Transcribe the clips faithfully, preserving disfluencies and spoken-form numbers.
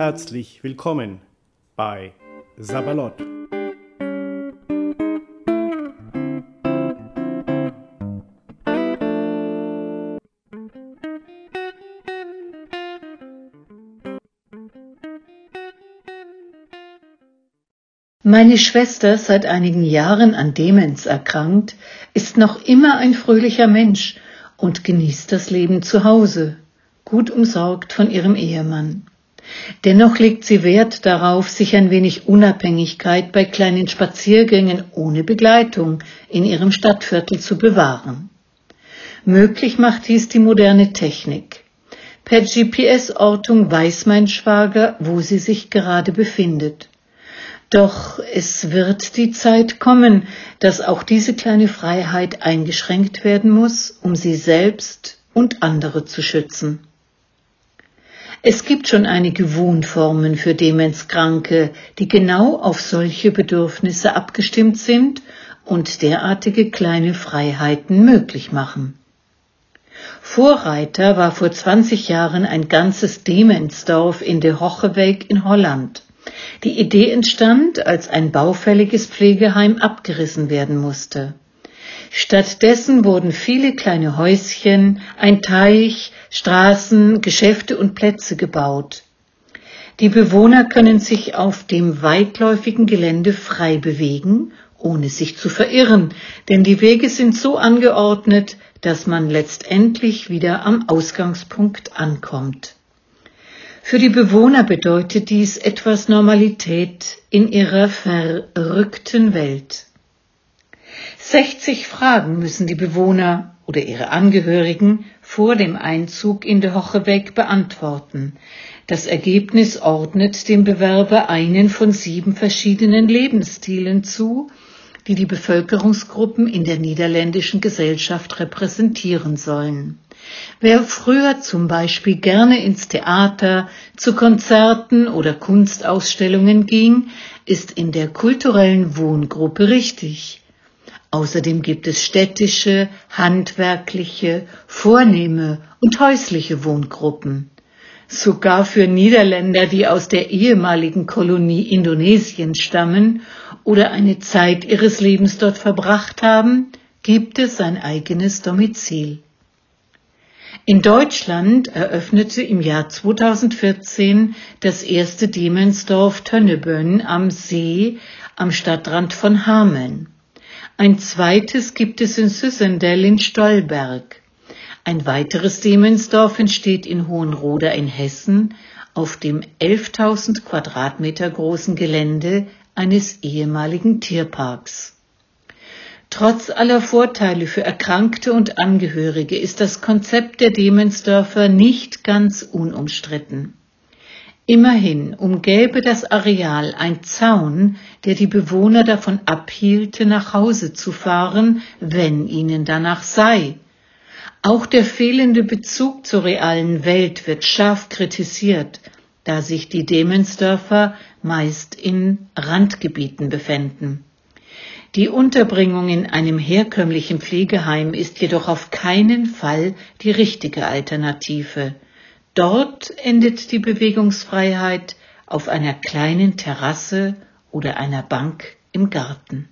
Herzlich willkommen bei Sabalot. Meine Schwester, seit einigen Jahren an Demenz erkrankt, ist noch immer ein fröhlicher Mensch und genießt das Leben zu Hause, gut umsorgt von ihrem Ehemann. Dennoch legt sie Wert darauf, sich ein wenig Unabhängigkeit bei kleinen Spaziergängen ohne Begleitung in ihrem Stadtviertel zu bewahren. Möglich macht dies die moderne Technik. Per G P S-Ortung weiß mein Schwager, wo sie sich gerade befindet. Doch es wird die Zeit kommen, dass auch diese kleine Freiheit eingeschränkt werden muss, um sie selbst und andere zu schützen. Es gibt schon einige Wohnformen für Demenzkranke, die genau auf solche Bedürfnisse abgestimmt sind und derartige kleine Freiheiten möglich machen. Vorreiter war vor zwanzig Jahren ein ganzes Demenzdorf in De Hocheweg in Holland. Die Idee entstand, als ein baufälliges Pflegeheim abgerissen werden musste. Stattdessen wurden viele kleine Häuschen, ein Teich, Straßen, Geschäfte und Plätze gebaut. Die Bewohner können sich auf dem weitläufigen Gelände frei bewegen, ohne sich zu verirren, denn die Wege sind so angeordnet, dass man letztendlich wieder am Ausgangspunkt ankommt. Für die Bewohner bedeutet dies etwas Normalität in ihrer verrückten Welt. sechzig Fragen müssen die Bewohner oder ihre Angehörigen vor dem Einzug in De Hocheweg beantworten. Das Ergebnis ordnet dem Bewerber einen von sieben verschiedenen Lebensstilen zu, die die Bevölkerungsgruppen in der niederländischen Gesellschaft repräsentieren sollen. Wer früher zum Beispiel gerne ins Theater, zu Konzerten oder Kunstausstellungen ging, ist in der kulturellen Wohngruppe richtig. Außerdem gibt es städtische, handwerkliche, vornehme und häusliche Wohngruppen. Sogar für Niederländer, die aus der ehemaligen Kolonie Indonesien stammen oder eine Zeit ihres Lebens dort verbracht haben, gibt es ein eigenes Domizil. In Deutschland eröffnete im Jahr zweitausendvierzehn das erste Demenzdorf Tönnebøn am See am Stadtrand von Hameln. Ein zweites gibt es in Sysendel in Stolberg. Ein weiteres Demenzdorf entsteht in Hohenroda in Hessen auf dem elftausend Quadratmeter großen Gelände eines ehemaligen Tierparks. Trotz aller Vorteile für Erkrankte und Angehörige ist das Konzept der Demenzdörfer nicht ganz unumstritten. Immerhin umgäbe das Areal ein Zaun, der die Bewohner davon abhielte, nach Hause zu fahren, wenn ihnen danach sei. Auch der fehlende Bezug zur realen Welt wird scharf kritisiert, da sich die Demenzdörfer meist in Randgebieten befänden. Die Unterbringung in einem herkömmlichen Pflegeheim ist jedoch auf keinen Fall die richtige Alternative. Dort endet die Bewegungsfreiheit auf einer kleinen Terrasse oder einer Bank im Garten.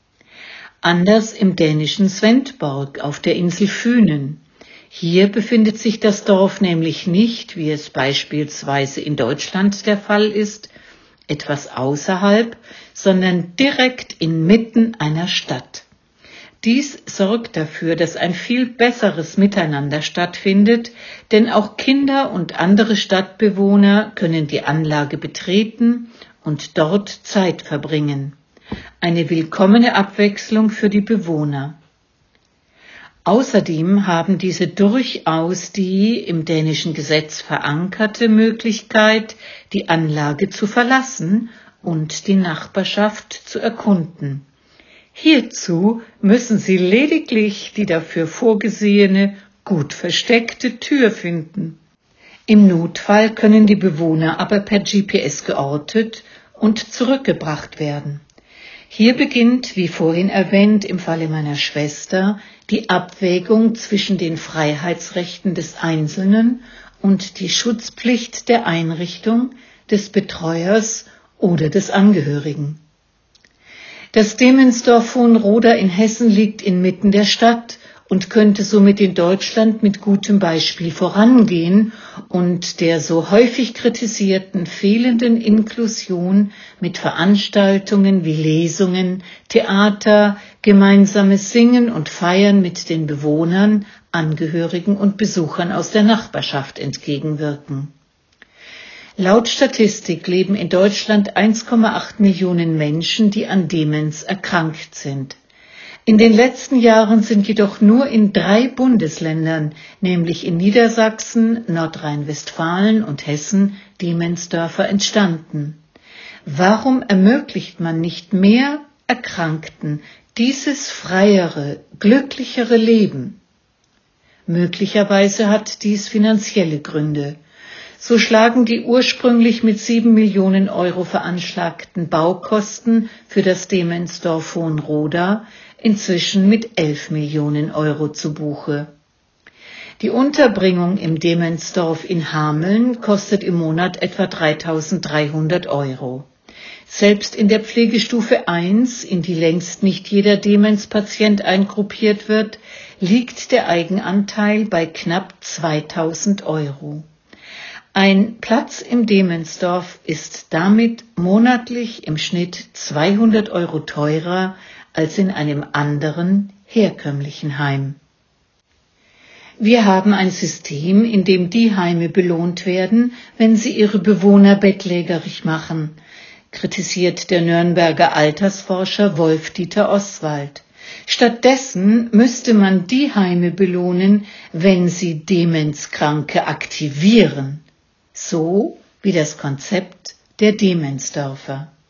Anders im dänischen Svendborg auf der Insel Fünen. Hier befindet sich das Dorf nämlich nicht, wie es beispielsweise in Deutschland der Fall ist, etwas außerhalb, sondern direkt inmitten einer Stadt. Dies sorgt dafür, dass ein viel besseres Miteinander stattfindet, denn auch Kinder und andere Stadtbewohner können die Anlage betreten und dort Zeit verbringen. Eine willkommene Abwechslung für die Bewohner. Außerdem haben diese durchaus die im dänischen Gesetz verankerte Möglichkeit, die Anlage zu verlassen und die Nachbarschaft zu erkunden. Hierzu müssen sie lediglich die dafür vorgesehene, gut versteckte Tür finden. Im Notfall können die Bewohner aber per G P S geortet und zurückgebracht werden. Hier beginnt, wie vorhin erwähnt, im Falle meiner Schwester, die Abwägung zwischen den Freiheitsrechten des Einzelnen und die Schutzpflicht der Einrichtung, des Betreuers oder des Angehörigen. Das Demensdorf Hohenroda in Hessen liegt inmitten der Stadt und könnte somit in Deutschland mit gutem Beispiel vorangehen und der so häufig kritisierten fehlenden Inklusion mit Veranstaltungen wie Lesungen, Theater, gemeinsames Singen und Feiern mit den Bewohnern, Angehörigen und Besuchern aus der Nachbarschaft entgegenwirken. Laut Statistik leben in Deutschland eins Komma acht Millionen Menschen, die an Demenz erkrankt sind. In den letzten Jahren sind jedoch nur in drei Bundesländern, nämlich in Niedersachsen, Nordrhein-Westfalen und Hessen, Demenzdörfer entstanden. Warum ermöglicht man nicht mehr Erkrankten dieses freiere, glücklichere Leben? Möglicherweise hat dies finanzielle Gründe. So schlagen die ursprünglich mit sieben Millionen Euro veranschlagten Baukosten für das Demenzdorf Hohenroda inzwischen mit elf Millionen Euro zu Buche. Die Unterbringung im Demenzdorf in Hameln kostet im Monat etwa dreitausenddreihundert Euro. Selbst in der Pflegestufe eins, in die längst nicht jeder Demenzpatient eingruppiert wird, liegt der Eigenanteil bei knapp zweitausend Euro. Ein Platz im Demenzdorf ist damit monatlich im Schnitt zweihundert Euro teurer als in einem anderen, herkömmlichen Heim. Wir haben ein System, in dem die Heime belohnt werden, wenn sie ihre Bewohner bettlägerig machen, kritisiert der Nürnberger Altersforscher Wolf-Dieter Oswald. Stattdessen müsste man die Heime belohnen, wenn sie Demenzkranke aktivieren. So wie das Konzept der Demenzdörfer.